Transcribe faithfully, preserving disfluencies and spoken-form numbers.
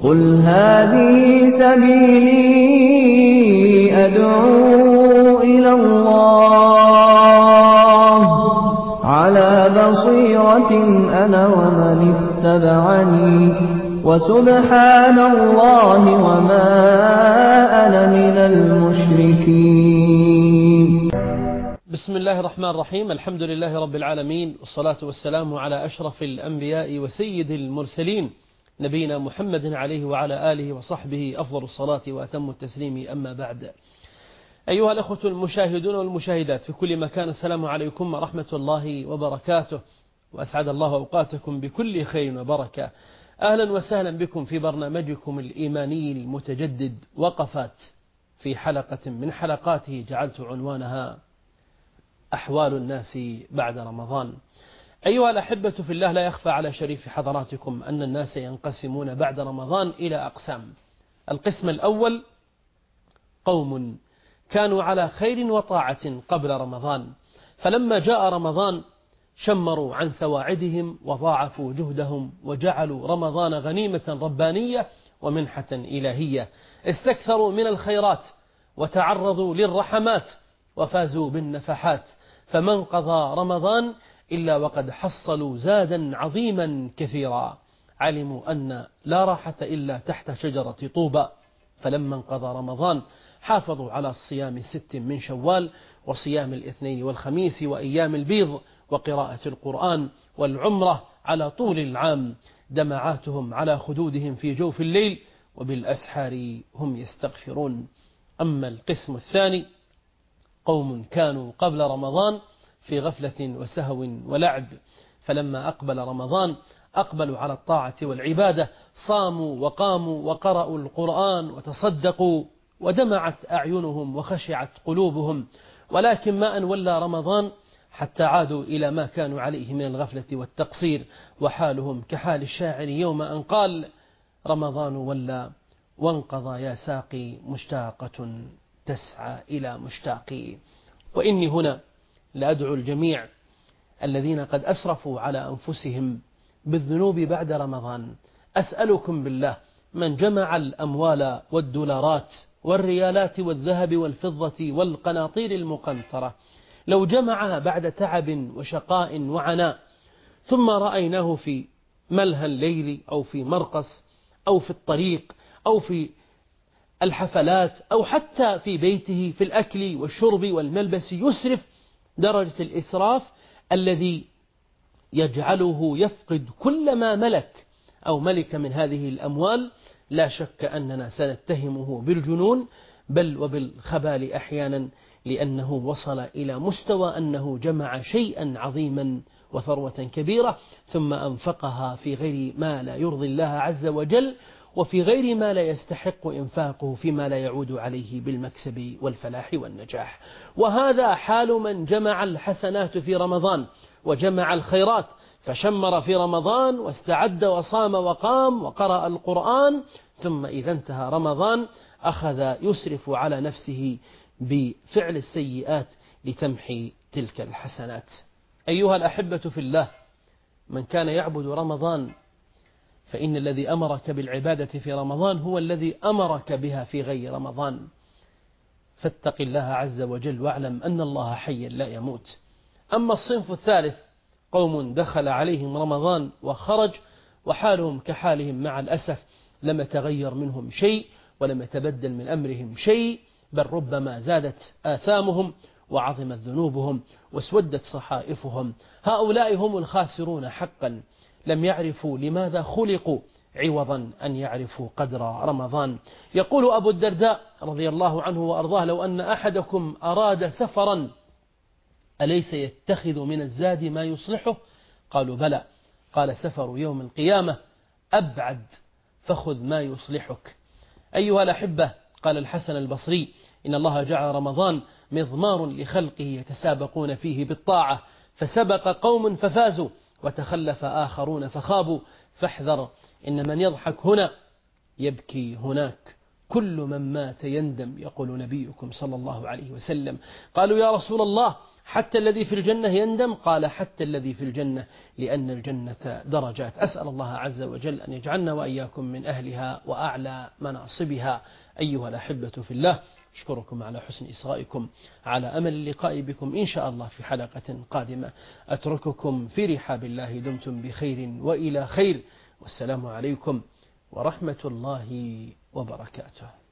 قل هذه سبيلي أدعو إلى الله على بصيرة أنا ومن اتبعني وسبحان الله وما أنا من المشركين. بسم الله الرحمن الرحيم. الحمد لله رب العالمين، والصلاة والسلام على أشرف الأنبياء وسيد المرسلين نبينا محمد عليه وعلى آله وصحبه أفضل الصلاة وأتم التسليم. أما بعد، أيها الأخوة المشاهدون والمشاهدات في كل مكان، السلام عليكم ورحمة الله وبركاته، وأسعد الله أوقاتكم بكل خير وبركة. أهلا وسهلا بكم في برنامجكم الإيماني المتجدد وقفات، في حلقة من حلقاته جعلت عنوانها أحوال الناس بعد رمضان. أيها الأحبة في الله، لا يخفى على شريف حضراتكم أن الناس ينقسمون بعد رمضان إلى أقسام. القسم الأول قوم كانوا على خير وطاعة قبل رمضان، فلما جاء رمضان شمروا عن سواعدهم وضاعفوا جهدهم وجعلوا رمضان غنيمة ربانية ومنحة إلهية، استكثروا من الخيرات وتعرضوا للرحمات وفازوا بالنفحات، فمن قضى رمضان إلا وقد حصلوا زادا عظيما كثيرا. علموا أن لا راحة إلا تحت شجرة طوبى، فلما انقضى رمضان حافظوا على الصيام ست من شوال وصيام الاثنين والخميس وأيام البيض وقراءة القرآن والعمرة على طول العام، دمعاتهم على خدودهم في جوف الليل وبالأسحار هم يستغفرون. أما القسم الثاني قوم كانوا قبل رمضان في غفلة وسهو ولعب، فلما أقبل رمضان أقبلوا على الطاعة والعبادة، صاموا وقاموا وقرأوا القرآن وتصدقوا، ودمعت أعينهم وخشعت قلوبهم، ولكن ما أن ولى رمضان حتى عادوا إلى ما كانوا عليه من الغفلة والتقصير، وحالهم كحال الشاعر يوم أن قال: رمضان ولى وانقضى يا ساقي، مشتاقة تسعى إلى مشتاقي. وإني هنا لأدعو الجميع الذين قد أسرفوا على أنفسهم بالذنوب بعد رمضان، أسألكم بالله، من جمع الأموال والدولارات والريالات والذهب والفضة والقناطير المقنطرة، لو جمعها بعد تعب وشقاء وعناء ثم رأيناه في ملهى الليل أو في مرقص أو في الطريق أو في الحفلات أو حتى في بيته في الأكل والشرب والملبس، يسرف درجة الإسراف الذي يجعله يفقد كل ما ملك أو ملك من هذه الأموال، لا شك أننا سنتهمه بالجنون بل وبالخبال أحيانا، لأنه وصل إلى مستوى أنه جمع شيئا عظيما وثروة كبيرة ثم أنفقها في غير ما لا يرضي الله عز وجل، وفي غير ما لا يستحق إنفاقه فيما لا يعود عليه بالمكسب والفلاح والنجاح. وهذا حال من جمع الحسنات في رمضان وجمع الخيرات، فشمر في رمضان واستعد وصام وقام وقرأ القرآن، ثم إذا انتهى رمضان أخذ يسرف على نفسه بفعل السيئات لتمحي تلك الحسنات. أيها الأحبة في الله، من كان يعبد رمضان فإن الذي أمرك بالعبادة في رمضان هو الذي أمرك بها في غير رمضان، فاتق الله عز وجل واعلم أن الله حي لا يموت. أما الصنف الثالث قوم دخل عليهم رمضان وخرج وحالهم كحالهم، مع الأسف لم يتغير منهم شيء ولم يتبدل من أمرهم شيء، بل ربما زادت آثامهم وعظمت ذنوبهم واسودت صحائفهم. هؤلاء هم الخاسرون حقا، لم يعرفوا لماذا خلقوا عوضا أن يعرفوا قدر رمضان. يقول أبو الدرداء رضي الله عنه وأرضاه: لو أن أحدكم أراد سفرا أليس يتخذ من الزاد ما يصلحه؟ قالوا بلى. قال: سفر يوم القيامة أبعد، فخذ ما يصلحك. أيها الأحبة، قال الحسن البصري: إن الله جعل رمضان مضمار لخلقه يتسابقون فيه بالطاعة، فسبق قوم ففازوا وتخلف آخرون فخابوا، فاحذر إن من يضحك هنا يبكي هناك، كل من مات يندم، يقول نبيكم صلى الله عليه وسلم. قالوا: يا رسول الله، حتى الذي في الجنة يندم؟ قال حتى الذي في الجنة، لأن الجنة درجات. أسأل الله عز وجل أن يجعلنا وإياكم من أهلها وأعلى مناصبها. أيها الأحبة في الله، أشكركم على حسن إصغائكم، على أمل اللقاء بكم إن شاء الله في حلقة قادمة. أترككم في رحاب الله، دمتم بخير وإلى خير، والسلام عليكم ورحمة الله وبركاته.